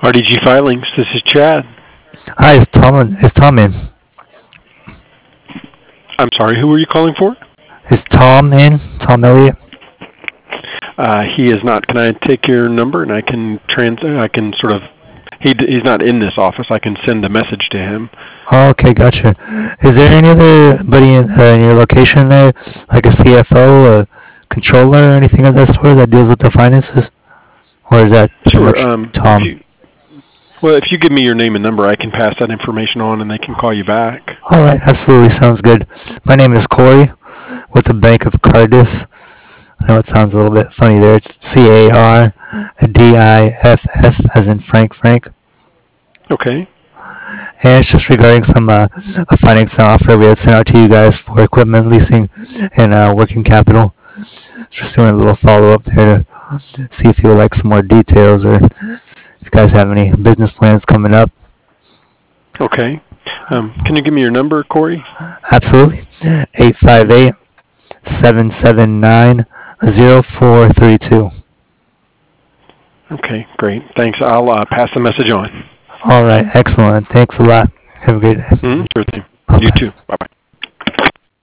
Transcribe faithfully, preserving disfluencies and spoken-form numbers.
R D G Filings. This is Chad. Hi, it's Tom. It's Tom in. I'm sorry. Who are you calling for? Is Tom in? Tom Elliott. Uh, he is not. Can I take your number and I can trans? I can sort of. He he's not in this office. I can send a message to him. Oh, okay, gotcha. Is there any other buddy in, uh, in your location there, like a C F O, a controller, or anything of that sort that deals with the finances, or is that pretty Sure. much Um. If Tom? you well, if you give me your name and number, I can pass that information on and they can call you back. All right, absolutely sounds good. My name is Corey with the Bank of Cardiff. I know it sounds a little bit funny there. It's C A R D I F F as in Frank Frank. Okay. And it's just regarding some uh, a financing offer we had sent out to you guys for equipment leasing and uh, working capital. Just doing a little follow up there to see if you would like some more details or if you guys have any business plans coming up. Okay. Um. Can you give me your number, Corey? Absolutely. eight five eight, seven seven nine, zero four three two. Okay. Great. Thanks. I'll uh, pass the message on. All right. Excellent. Thanks a lot. Have a great day. Mm-hmm. Sure thing. Bye You bye. too. Bye bye.